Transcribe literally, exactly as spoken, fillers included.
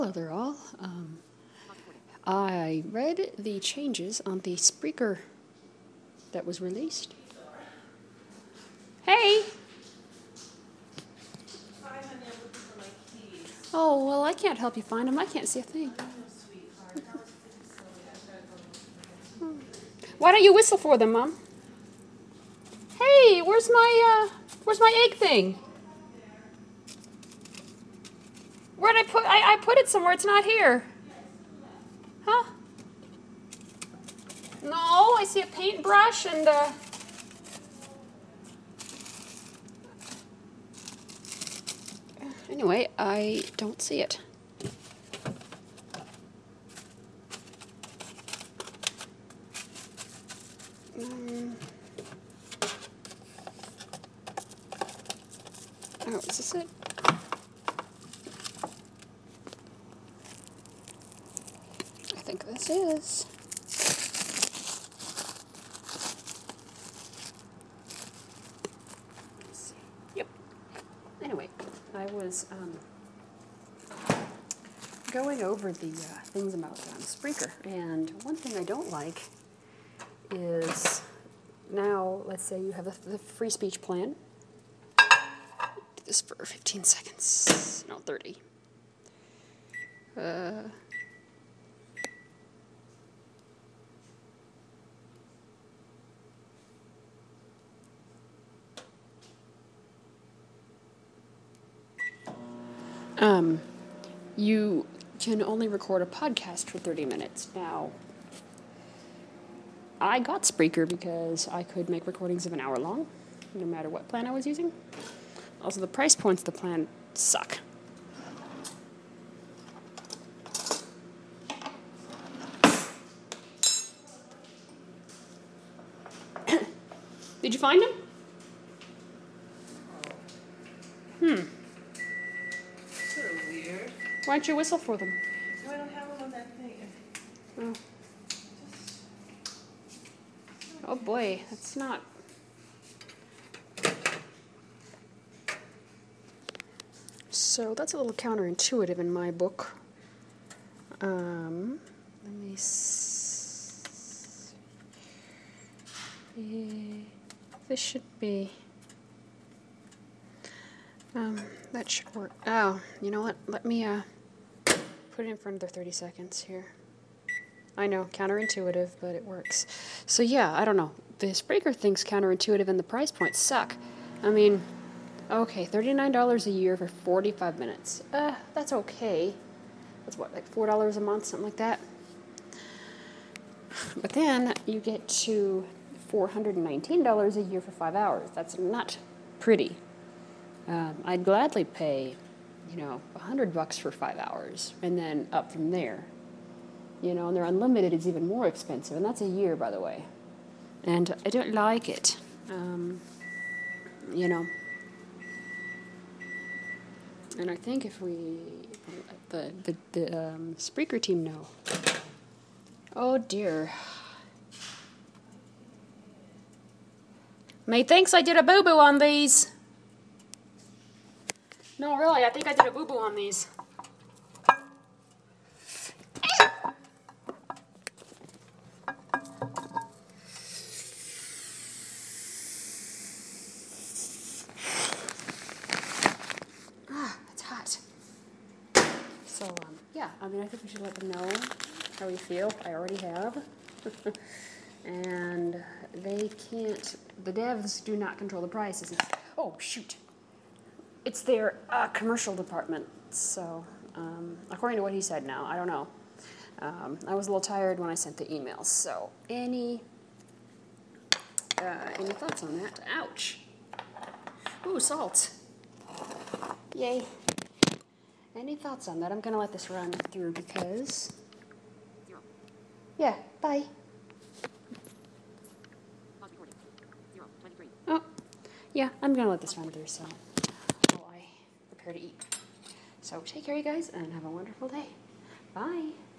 Hello there all. Um, I read the changes on the Spreaker that was released. Hey! Oh, well, I can't help you find them. I can't see a thing. Why don't you whistle for them, Mom? Hey, where's my, uh, where's my egg thing? Where'd I put, I, I put it somewhere. It's not here. Huh? No, I see a paintbrush and, uh... Anyway, I don't see it. Um... Oh, is this it? I think this is. Let's see. Yep. Anyway, I was um, going over the uh, things about um, Spreaker, and one thing I don't like is now, let's say you have a, the free speech plan. Do this for fifteen seconds. No, thirty. Uh... Um, you can only record a podcast for thirty minutes. Now, I got Spreaker because I could make recordings of an hour long, no matter what plan I was using. Also, the price points of the plan suck. Did you find them? Hmm. Sort of weird. Why don't you whistle for them? No, I don't have them on that thing. Oh. Just... Oh boy, that's not... So that's a little counterintuitive in my book. Um, let me s- yeah, this should be... Um, that should work. Oh, you know what? Let me uh, put it in for another thirty seconds here. I know, counterintuitive, but it works. So yeah, I don't know. The Spreaker thing's counterintuitive and the price points suck. I mean, okay, thirty-nine dollars a year for forty-five minutes. Uh, that's okay. That's what, like four dollars a month, something like that? But then you get to four hundred nineteen dollars a year for five hours. That's not pretty. Um, I'd gladly pay, you know, a hundred bucks for five hours, and then up from there. You know, and their unlimited is even more expensive, and that's a year, by the way. And I don't like it. Um, you know. And I think if we, the the the um, Spreaker team know. Oh dear. May thinks I did a boo boo on these. No, really, I think I did a boo-boo on these. Ah, it's hot. So, um, yeah, I mean, I think we should let them know how we feel. I already have. And they can't, the devs do not control the prices. It's, oh, shoot. It's their uh, commercial department, so um, according to what he said now, I don't know. Um, I was a little tired when I sent the emails, so any uh, any thoughts on that? Ouch. Ooh, salt. Yay. Any thoughts on that? I'm going to let this run through because... Yeah, bye. Oh, yeah, I'm going to let this run through, so... prepare to eat. So take care, you guys, and have a wonderful day. Bye.